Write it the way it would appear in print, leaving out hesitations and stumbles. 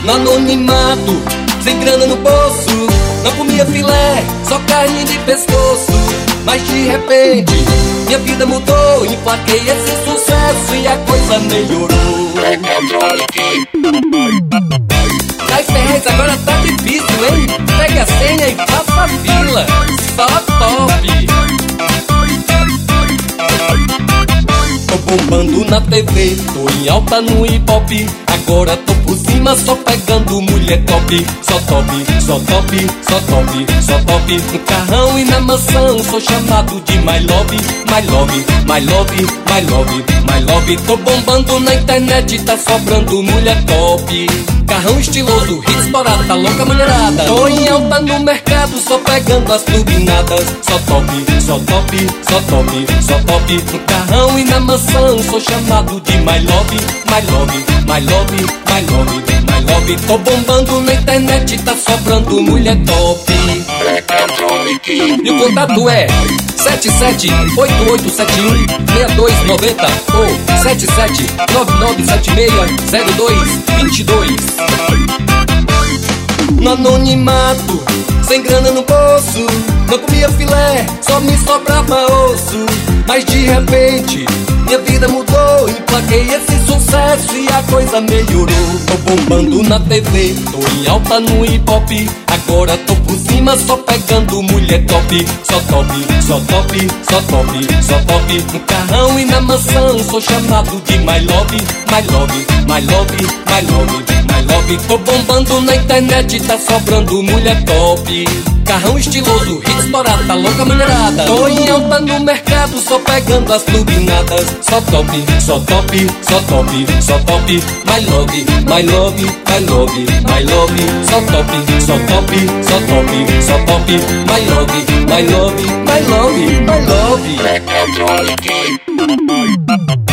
no anonimato, sem grana no bolso. Não comia filé, só carne de pescoço. Mas de repente, minha vida mudou. Emplaquei esse sucesso e a coisa melhorou. Das ferrez agora tá difícil, hein? Pegue a senha e faça a fila. Só top. Tô bombando na TV, tô em alta no hip hop. Agora tô por cima só pegando mulher top. Só top, só top, só top, só top. No carrão e na mansão sou chamado de my love, my love, my love, my love, my love. Tô bombando na internet, tá sobrando mulher top. Carrão estiloso, hit estourado, tá louca mulherada. Tô em alta no mercado, só pegando as turbinadas. Só top, só top, só top, só top. No carrão e na mansão sou chamado de my love, my love, my love, my love, my love. Tô bombando na internet, tá sobrando mulher top. E o contato é 7788716290 ou 7799760222. No anonimato, sem grana no bolso, não comia filé, só me sobrava osso. Mas de repente, minha vida mudou. Emplaquei esse sucesso e a coisa melhorou. Tô bombando na TV, tô em alta no hip hop. Agora tô por cima só pegando mulher top. Só top, só top, só top, só top. No carrão e na mansão sou chamado de my love, my love, my love, my love, my love. Tô bombando na internet, tá sobrando mulher top. Carrão estiloso, hit estourado, tá louca mulherada. Tô em alta no mercado, só pegando as turbinadas. Só top, só top, só top, só top. My love, my love, my love, my love. Só top, só top, só top, só top. My love, my love, my love, my love.